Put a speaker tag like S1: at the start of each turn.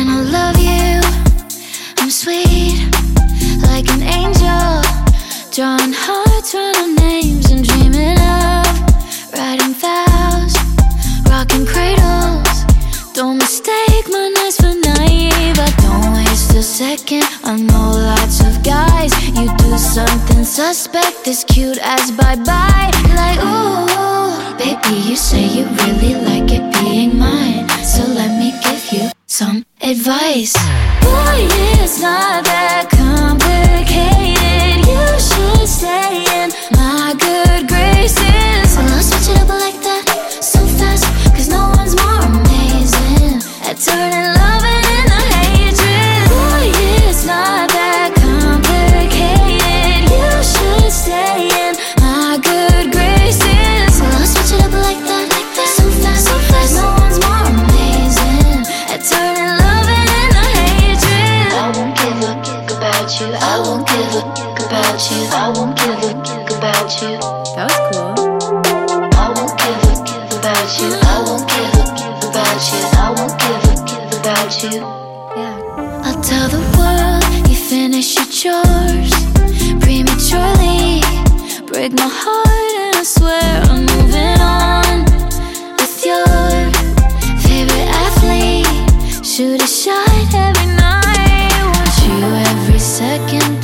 S1: and I love you. I'm sweet like an angel, drawing hearts, running names and dreaming of writing vows, rocking cradles. Don't mistake my nights for naive. I don't waste a second. I know lots of guys. You do something suspect, as cute as bye-bye. Like, ooh, baby, you say you really like it being mine, so let me give you some advice. Boy, it's not that complicated. You should stay in my good graces. Well, I'll switch it up like that, so fast, cause no one's more amazing at turning loving into hatred. Boy, it's not that complicated. You should stay in my good graces. Well, I'll switch it up like that, so fast, no one's more amazing at turning loving into hatred. I won't give a fuck about you. I won't give a fuck about you. I won't give a fuck about you.
S2: That was cool.
S1: I won't give a fuck about you. I won't give a fuck about you. I won't give a fuck about you.
S2: Yeah.
S1: I'll tell the world you finished your chores prematurely. Break my heart and I swear I'm moving on with your favorite athlete. Shoot a shot every night. Want you every second.